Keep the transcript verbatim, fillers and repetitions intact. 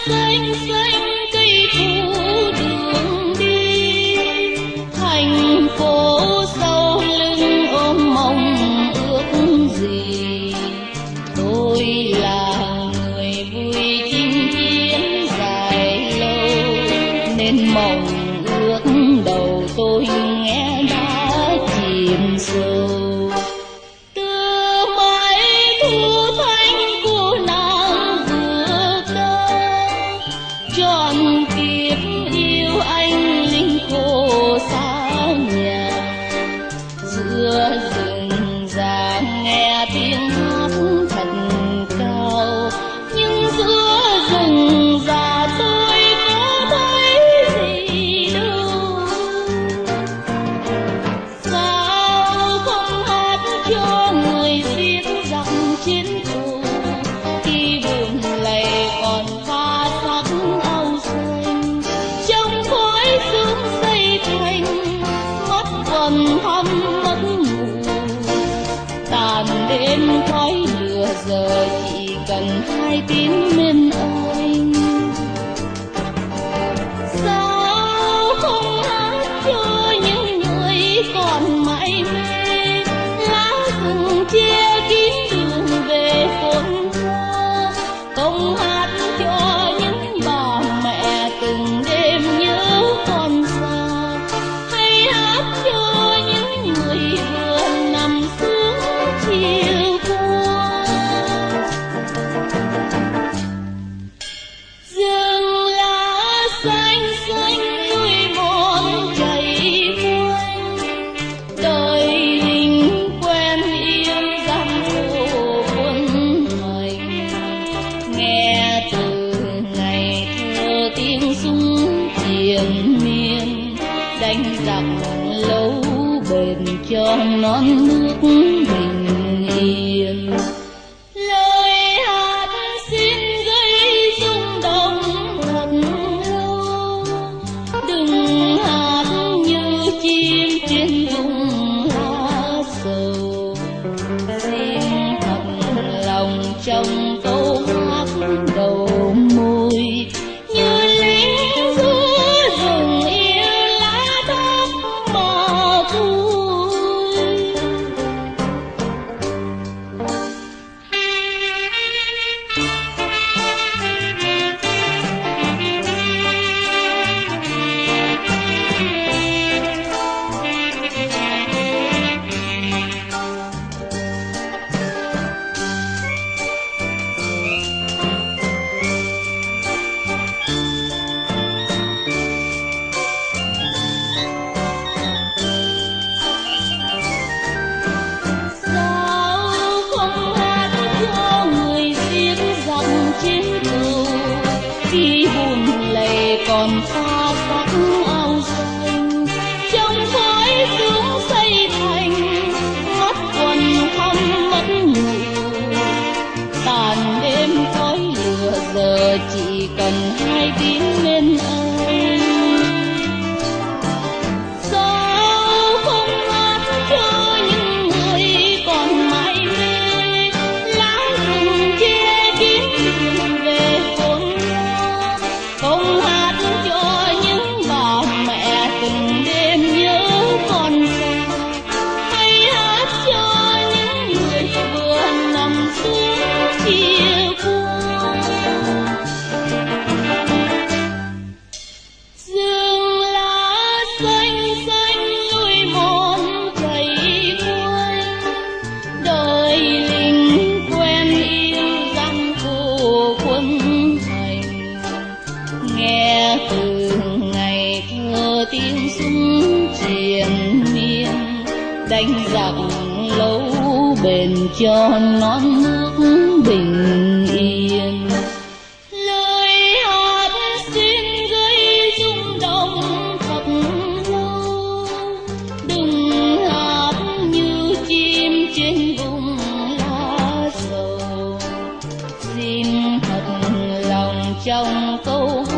xanh xanh cây phủ đường đi, thành phố sau lưng ôm mong ước gì. Tôi là người vui chinh chiến dài lâu, nên mong ước đầu tôi nghe đã chìm sâu. Từ mái thu thanh của nàng vừa ca, trọn kiếp yêu anh linh khổ xa nhà. Giữa rừng già nghe tiếng hát thật cao, nhưng giữa rừng già tôi có thấy gì đâu. Sao không hát cho người giết giặc chiến thù, khi buồn lầy còn pha sắc áo xanh. Trong khói sương xây thành, mắt quầng thăm mất ngủ. Tàn đêm khói lửa giờ chỉ cần hai tiếng bên anh. Sao không hát cho những người còn mãi mê, lá rừng che kín đường về phồn hoa. Không hát cho những bà mẹ từng đêm nhớ con xa, hay hát cho những người vừa nằm xuống chiều qua. Rừng lá xanh xanh núi mòn chảy quanh, đời lính quen yêu gian khổ quân hành. Nghe từ ngày thơ tiếng súng triền miên, đánh giặc lâu bền cho non nước bình yên. Lời hát xin gây rung động thật lâu, đừng hát như chim trên vùng lá sầu. Xin thật lòng trong câu hát đầu môi, như lính giữa rừng yêu lá thắm mà vui. Sao không hát cho người giết giặc chiến thù, khi buồn lầy còn pha sắc áo xanh. Trong khói sương xây thành, mắt quần thăm mất ngủ. Tàn đêm khói lửa giờ chỉ cần hai tiếng bên anh. Sao không hát cho những người còn mãi mê, lá rừng che kín đường về phồn hoa. Không hát cho những bà mẹ từng đêm nhớ con xa, hay hát cho những người vừa nằm xuống chiều qua. Rừng lá xanh xanh núi mòn chảy quanh, đời lính quen yêu gian khổ quân hành. Nghe từ ngày thơ tiếng súng triền miên, đánh giặc lâu bền cho non nước bình yên. Lời hát xin gây rung động thật lâu, đừng hát như chim trên vùng lá sầu. Xin thật lòng trong câu hát